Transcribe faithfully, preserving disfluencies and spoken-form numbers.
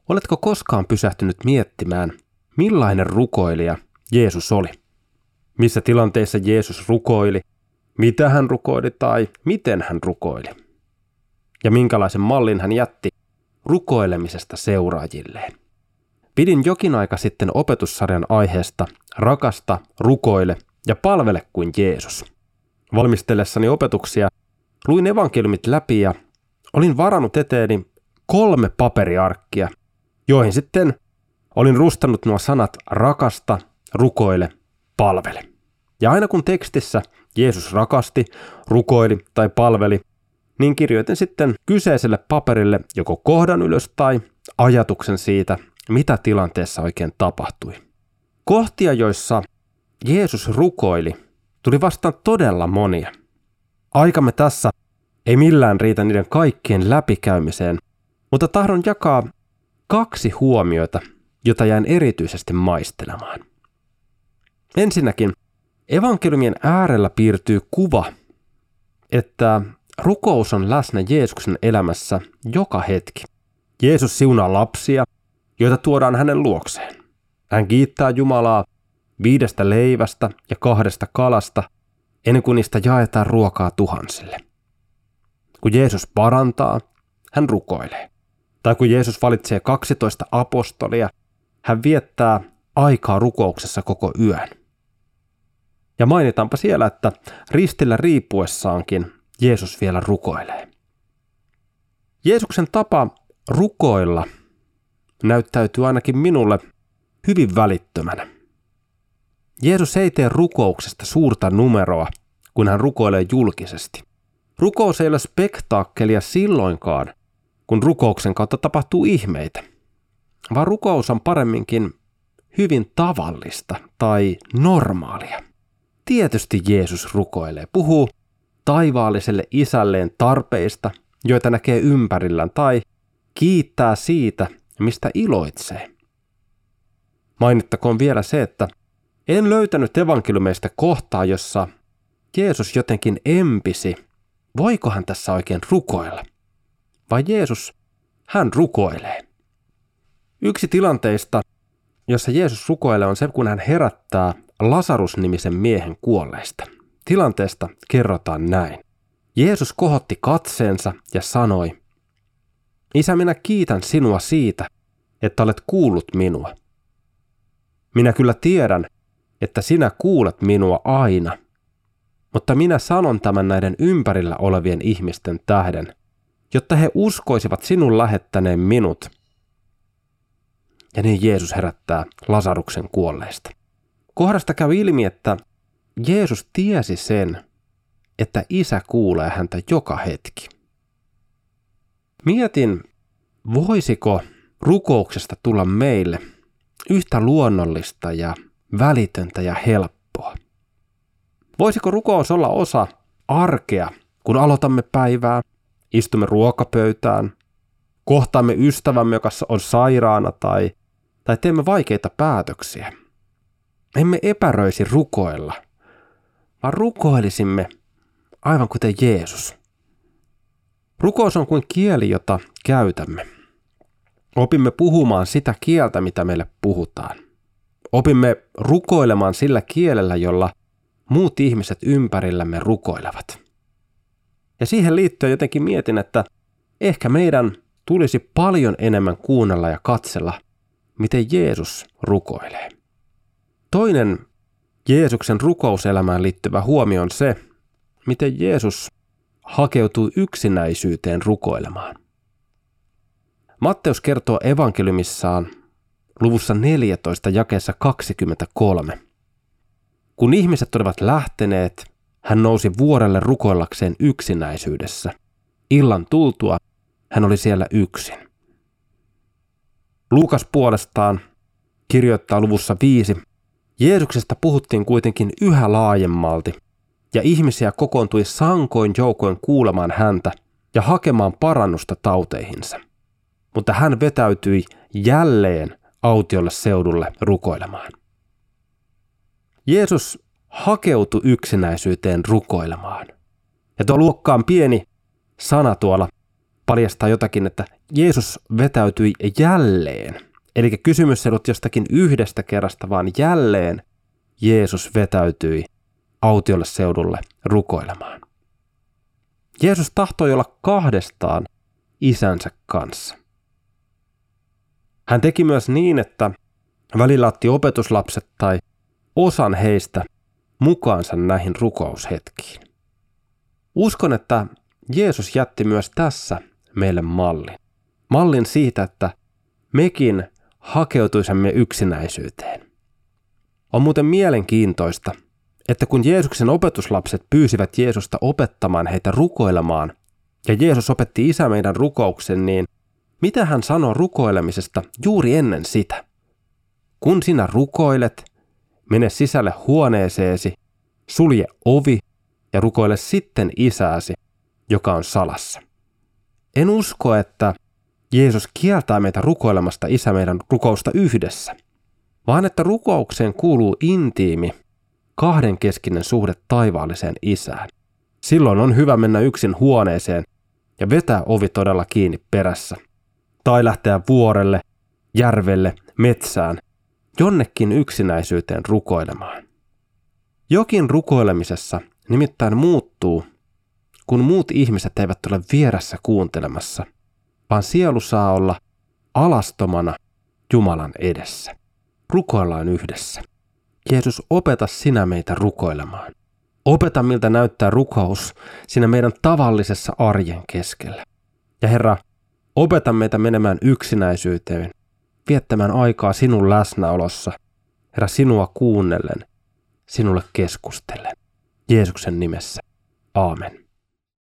Oletko koskaan pysähtynyt miettimään, millainen rukoilija Jeesus oli? Missä tilanteissa Jeesus rukoili, mitä hän rukoili tai miten hän rukoili? Ja minkälaisen mallin hän jätti rukoilemisesta seuraajilleen? Pidin jokin aika sitten opetussarjan aiheesta Rakasta, rukoile ja palvele kuin Jeesus. Valmistellessani opetuksia luin evankeliumit läpi ja olin varannut eteeni kolme paperiarkkia, joihin sitten olin rustannut nuo sanat rakasta, rukoile, palvele. Ja aina kun tekstissä Jeesus rakasti, rukoili tai palveli, niin kirjoitin sitten kyseiselle paperille joko kohdan ylös tai ajatuksen siitä, mitä tilanteessa oikein tapahtui. Kohtia, joissa Jeesus rukoili, tuli vastaan todella monia. Aikamme tässä ei millään riitä niiden kaikkien läpikäymiseen, mutta tahdon jakaa kaksi huomiota, jota jäin erityisesti maistelemaan. Ensinnäkin evankeliumien äärellä piirtyy kuva, että rukous on läsnä Jeesuksen elämässä joka hetki. Jeesus siunaa lapsia, joita tuodaan hänen luokseen. Hän kiittää Jumalaa viidestä leivästä ja kahdesta kalasta, ennen kuin niistä jaetaan ruokaa tuhansille. Kun Jeesus parantaa, hän rukoilee. Tai kun Jeesus valitsee kaksitoista apostolia, hän viettää aikaa rukouksessa koko yön. Ja mainitaanpa siellä, että ristillä riippuessaankin Jeesus vielä rukoilee. Jeesuksen tapa rukoilla näyttäytyy ainakin minulle hyvin välittömänä. Jeesus ei tee rukouksesta suurta numeroa, kun hän rukoilee julkisesti. Rukous ei ole spektaakkelia silloinkaan, kun rukouksen kautta tapahtuu ihmeitä, vaan rukous on paremminkin hyvin tavallista tai normaalia. Tietysti Jeesus rukoilee, puhuu taivaalliselle isälleen tarpeista, joita näkee ympärillään, tai kiittää siitä, mistä iloitsee. Mainittakoon vielä se, että en löytänyt evankeliumeista kohtaa, jossa Jeesus jotenkin empisi, voiko hän tässä oikein rukoilla. Vai Jeesus, hän rukoilee. Yksi tilanteista, jossa Jeesus rukoilee, on se, kun hän herättää Lasarus-nimisen miehen kuolleista. Tilanteesta kerrotaan näin. Jeesus kohotti katseensa ja sanoi, Isä, minä kiitän sinua siitä, että olet kuullut minua. Minä kyllä tiedän, että sinä kuulet minua aina, mutta minä sanon tämän näiden ympärillä olevien ihmisten tähden, jotta he uskoisivat sinun lähettäneen minut. Ja niin Jeesus herättää Lasaruksen kuolleista. Kohdasta käy ilmi, että Jeesus tiesi sen, että Isä kuulee häntä joka hetki. Mietin, voisiko rukouksesta tulla meille yhtä luonnollista ja välitöntä ja helppoa? Voisiko rukous olla osa arkea, kun aloitamme päivää, istumme ruokapöytään, kohtaamme ystävämme, joka on sairaana tai, tai teemme vaikeita päätöksiä? Emme epäröisi rukoilla, vaan rukoilisimme aivan kuten Jeesus. Rukous on kuin kieli, jota käytämme. Opimme puhumaan sitä kieltä, mitä meille puhutaan. Opimme rukoilemaan sillä kielellä, jolla muut ihmiset ympärillämme rukoilevat. Ja siihen liittyen jotenkin mietin, että ehkä meidän tulisi paljon enemmän kuunnella ja katsella, miten Jeesus rukoilee. Toinen Jeesuksen rukouselämään liittyvä huomio on se, miten Jeesus hakeutuu yksinäisyyteen rukoilemaan. Matteus kertoo evankeliumissaan luvussa neljätoista jakeessa kaksikymmentäkolme. Kun ihmiset olivat lähteneet, hän nousi vuorelle rukoillakseen yksinäisyydessä. Illan tultua hän oli siellä yksin. Luukas puolestaan kirjoittaa luvussa viisi. Jeesuksesta puhuttiin kuitenkin yhä laajemmalti, ja ihmisiä kokoontui sankoin joukoin kuulemaan häntä ja hakemaan parannusta tauteihinsa. Mutta hän vetäytyi jälleen autiolle seudulle rukoilemaan. Jeesus hakeutui yksinäisyyteen rukoilemaan. Ja tuo luokkaan pieni sana tuolla paljastaa jotakin, että Jeesus vetäytyi jälleen. Eli kysymys ei ollut jostakin yhdestä kerrasta, vaan jälleen Jeesus vetäytyi autiolle seudulle rukoilemaan. Jeesus tahtoi olla kahdestaan isänsä kanssa. Hän teki myös niin, että välillä otti opetuslapset tai osan heistä mukaansa näihin rukoushetkiin. Uskon, että Jeesus jätti myös tässä meille mallin. Mallin siitä, että mekin hakeutuisimme yksinäisyyteen. On muuten mielenkiintoista, että kun Jeesuksen opetuslapset pyysivät Jeesusta opettamaan heitä rukoilemaan, ja Jeesus opetti Isä meidän rukouksen, niin mitä hän sanoo rukoilemisesta juuri ennen sitä? Kun sinä rukoilet, mene sisälle huoneeseesi, sulje ovi ja rukoile sitten Isääsi, joka on salassa. En usko, että Jeesus kieltää meitä rukoilemasta Isä meidän rukousta yhdessä, vaan että rukoukseen kuuluu intiimi, kahdenkeskinen suhde taivaalliseen Isään. Silloin on hyvä mennä yksin huoneeseen ja vetää ovi todella kiinni perässä. Tai lähteä vuorelle, järvelle, metsään, jonnekin yksinäisyyteen rukoilemaan. Jokin rukoilemisessa nimittäin muuttuu, kun muut ihmiset eivät ole vieressä kuuntelemassa, vaan sielu saa olla alastomana Jumalan edessä. Rukoillaan yhdessä. Jeesus, opeta sinä meitä rukoilemaan. Opeta, miltä näyttää rukous siinä meidän tavallisessa arjen keskellä. Ja Herra, opeta meitä menemään yksinäisyyteen, viettämään aikaa sinun läsnäolossa, Herra, sinua kuunnellen, sinulle keskustellen. Jeesuksen nimessä. Aamen.